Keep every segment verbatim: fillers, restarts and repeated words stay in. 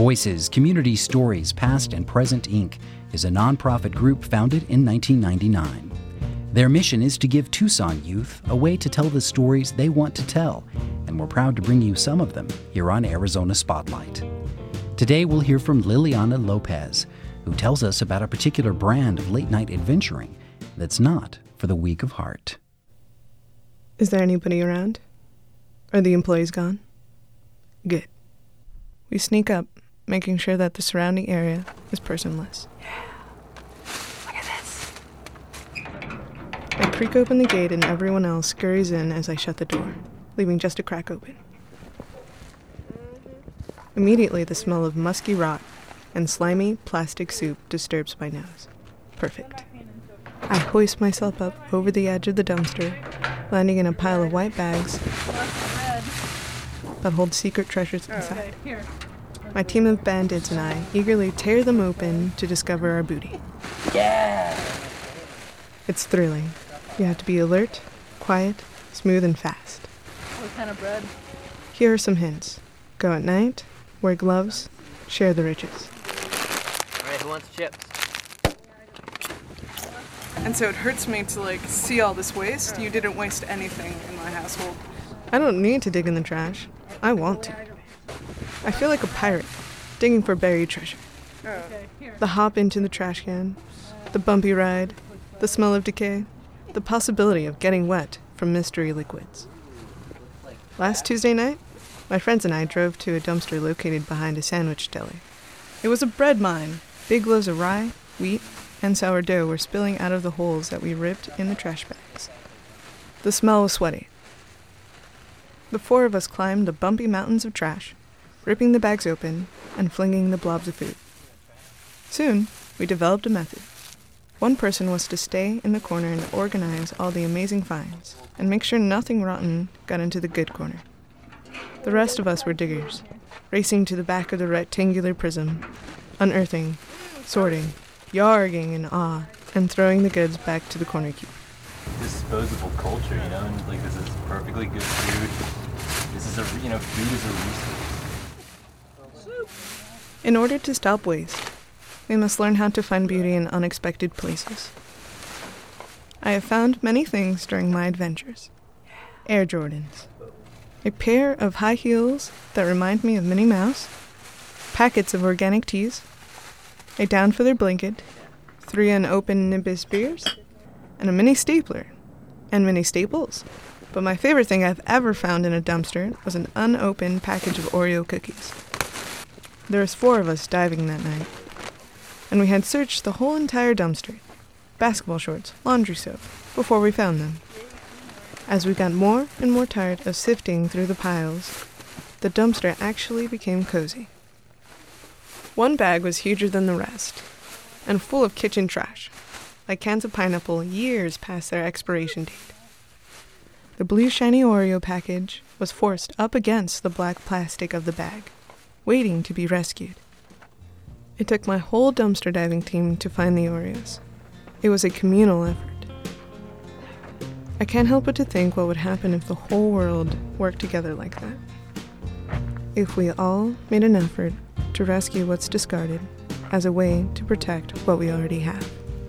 Voices, Community Stories, Past and Present, Incorporated is a nonprofit group founded in nineteen ninety-nine. Their mission is to give Tucson youth a way to tell the stories they want to tell, and we're proud to bring you some of them here on Arizona Spotlight. Today we'll hear from Liliana Lopez, who tells us about a particular brand of late-night adventuring that's not for the weak of heart. Is there anybody around? Are the employees gone? Good. We sneak up, making sure that the surrounding area is personless. Yeah. Look at this. I creak open the gate and everyone else scurries in as I shut the door, leaving just a crack open. Immediately, the smell of musky rot and slimy plastic soup disturbs my nose. Perfect. I hoist myself up over the edge of the dumpster, landing in a pile of white bags that hold secret treasures inside. My team of bandits and I eagerly tear them open to discover our booty. Yeah! It's thrilling. You have to be alert, quiet, smooth, and fast. What kind of bread? Here are some hints. Go at night, wear gloves, share the riches. All right, who wants chips? And so it hurts me to, like, see all this waste. You didn't waste anything in my household. I don't need to dig in the trash. I want to. I feel like a pirate, digging for buried treasure. Oh. The hop into the trash can, the bumpy ride, the smell of decay, the possibility of getting wet from mystery liquids. Last Tuesday night, my friends and I drove to a dumpster located behind a sandwich deli. It was a bread mine. Big loaves of rye, wheat, and sourdough were spilling out of the holes that we ripped in the trash bags. The smell was sweaty. The four of us climbed the bumpy mountains of trash, ripping the bags open and flinging the blobs of food. Soon, we developed a method. One person was to stay in the corner and organize all the amazing finds, and make sure nothing rotten got into the good corner. The rest of us were diggers, racing to the back of the rectangular prism, unearthing, sorting, yarging in awe, and throwing the goods back to the corner cube. Disposable culture, you know, and like this is perfectly good food. This is a, you know, food is a resource. In order to stop waste, we must learn how to find beauty in unexpected places. I have found many things during my adventures. Air Jordans. A pair of high heels that remind me of Minnie Mouse. Packets of organic teas. A down-feather blanket. Three unopened Nimbus beers. And a mini stapler. And mini staples. But my favorite thing I've ever found in a dumpster was an unopened package of Oreo cookies. There was four of us diving that night, and we had searched the whole entire dumpster, basketball shorts, laundry soap, before we found them. As we got more and more tired of sifting through the piles, the dumpster actually became cozy. One bag was huger than the rest, and full of kitchen trash, like cans of pineapple years past their expiration date. The blue shiny Oreo package was forced up against the black plastic of the bag, waiting to be rescued. It took my whole dumpster diving team to find the Oreos. It was a communal effort. I can't help but to think what would happen if the whole world worked together like that. If we all made an effort to rescue what's discarded as a way to protect what we already have.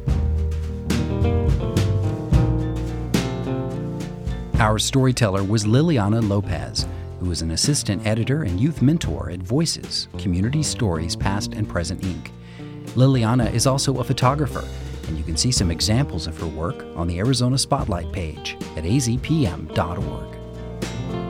Our storyteller was Liliana Lopez, who is an assistant editor and youth mentor at Voices, Community Stories, Past and Present, Incorporated. Liliana is also a photographer, and you can see some examples of her work on the Arizona Spotlight page at a z p m dot org.